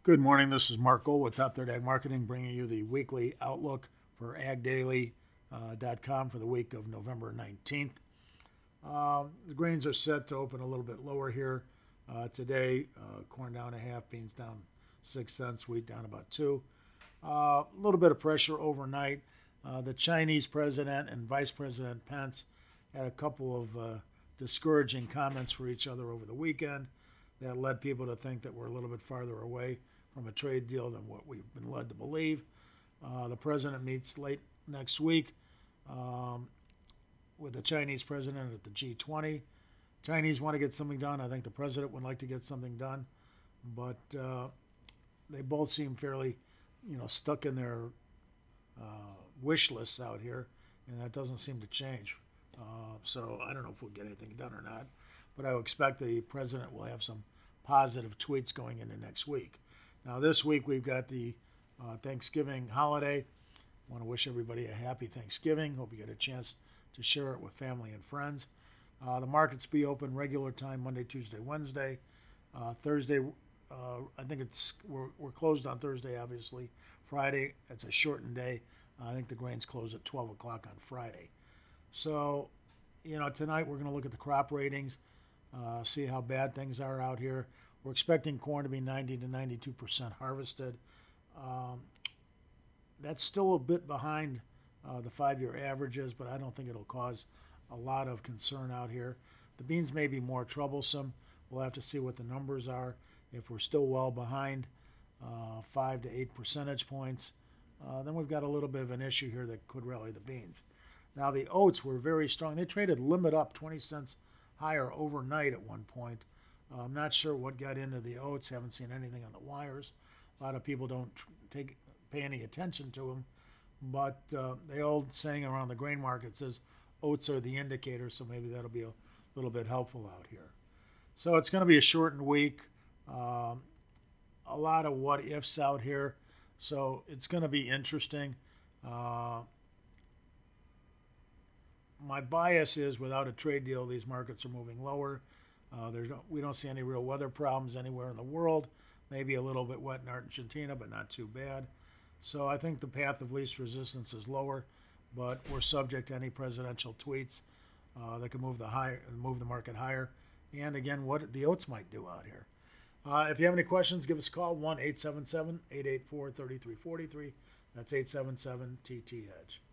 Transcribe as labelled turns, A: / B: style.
A: Good morning. This is Mark Gold with Top Third Ag Marketing, bringing you the weekly outlook for agdaily.com for the week of November 19th. The grains are set to open a little bit lower here today. Corn down a half, beans down 6 cents, wheat down about 2. A little bit of pressure overnight. The Chinese president and Vice President Pence had a couple of discouraging comments for each other over the weekend that led people to think that we're a little bit farther away from a trade deal than what we've been led to believe. The president meets late next week with the Chinese president at the G20. Chinese want to get something done. I think the president would like to get something done, but they both seem fairly, stuck in their wish lists out here, and that doesn't seem to change. So I don't know if we'll get anything done or not, but I would expect the president will have some positive tweets going into next week. Now, this week we've got the Thanksgiving holiday. I want to wish everybody a happy Thanksgiving. Hope you get a chance to share it with family and friends. The markets be open regular time Monday, Tuesday, Wednesday. Thursday, I think we're closed on Thursday, obviously. Friday, it's a shortened day. I think the grains close at 12 o'clock on Friday. So, tonight we're going to look at the crop ratings, see how bad things are out here. We're expecting corn to be 90 to 92% harvested. That's still a bit behind the 5-year averages, but I don't think it'll cause a lot of concern out here. The beans may be more troublesome. We'll have to see what the numbers are. If we're still well behind 5 to 8 percentage points, then we've got a little bit of an issue here that could rally the beans. Now, the oats were very strong. They traded limit up 20 cents higher overnight at one point. I'm not sure what got into the oats. Haven't seen anything on the wires. A lot of people don't pay any attention to them. But the old saying around the grain market says oats are the indicator, so maybe that'll be a little bit helpful out here. So it's going to be a shortened week. A lot of what ifs out here. So it's going to be interesting. My bias is without a trade deal, these markets are moving lower. We don't see any real weather problems anywhere in the world. Maybe a little bit wet in Argentina, but not too bad. So I think the path of least resistance is lower, but we're subject to any presidential tweets that can move the market higher. And again, what the oats might do out here. If you have any questions, give us a call, 1-877-884-3343. That's 877-TT-EDGE.